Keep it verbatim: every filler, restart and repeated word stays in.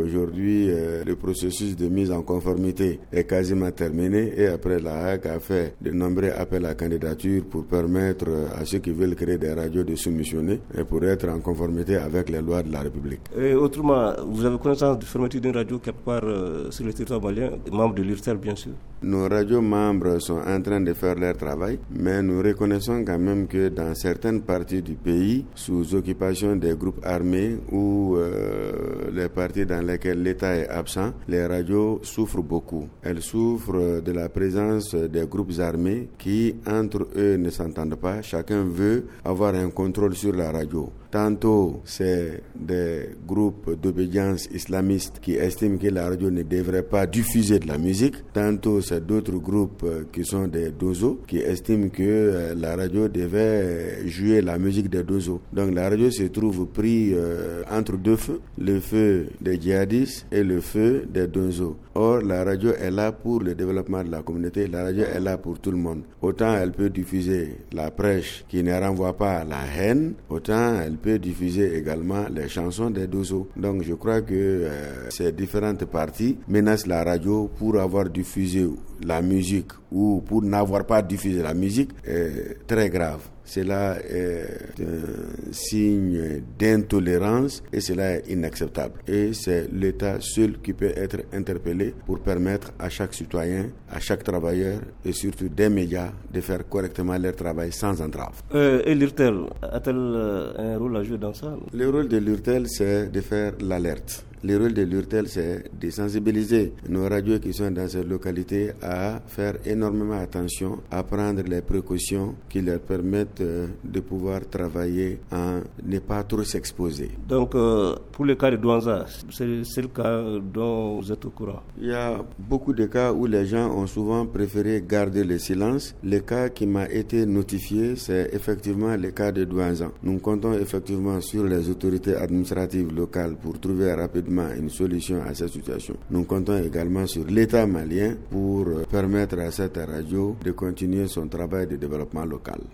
aujourd'hui, euh, le processus de mise en conformité est quasiment terminé et après la H A C a fait de nombreux appels à candidature pour permettre à ceux qui veulent créer des radios de soumissionner et pour être en conformité avec les lois de la République. Et autrement, vous avez connaissance de fermeture d'une radio quelque part euh, sur le territoire malien, membre de l'URTEL bien sûr? Nos radios membres sont en train de faire leur travail, mais nous reconnaissons quand même que dans certaines parties du pays, sous occupation des groupes armés ou euh, les parties dans lesquelles l'État est absent, les radios souffrent beaucoup. Elles souffrent de la présence des groupes armés qui, entre eux, ne s'entendent pas. Chacun veut avoir un contrôle sur la radio. Tantôt, c'est des groupes d'obédience islamiste qui estiment que la radio ne devrait pas diffuser de la musique. Tantôt, c'est d'autres groupes qui sont des dozos qui estiment que la radio devait jouer la musique des dozos. Donc, la radio se trouve pris euh, entre deux feux, le feu des djihadistes et le feu des dozos. Or, la radio est là pour le développement de la communauté. La radio est là pour tout le monde. Autant elle peut diffuser la prêche qui ne renvoie pas à la haine, autant elle peut diffuser également les chansons des dozos. Donc je crois que euh, ces différentes parties menacent la radio pour avoir diffusé la musique ou pour n'avoir pas diffusé la musique est très grave. Cela est un signe d'intolérance et cela est inacceptable. Et c'est l'État seul qui peut être interpellé pour permettre à chaque citoyen, à chaque travailleur et surtout des médias de faire correctement leur travail sans entrave. Euh, et l'URTEL a-t-elle euh, un rôle à jouer dans ça? Le rôle de l'URTEL, c'est de faire l'alerte. Le rôle de l'URTEL, c'est de sensibiliser nos radios qui sont dans ces localités à faire énormément attention, à prendre les précautions qui leur permettent de pouvoir travailler en ne pas trop s'exposer. Donc, euh, pour le cas de Douanza, c'est, c'est le cas dont vous êtes au courant? Il y a beaucoup de cas où les gens ont souvent préféré garder le silence. Le cas qui m'a été notifié, c'est effectivement le cas de Douanza. Nous comptons effectivement sur les autorités administratives locales pour trouver rapidement une solution à cette situation. Nous comptons également sur l'État malien pour permettre à cette radio de continuer son travail de développement local.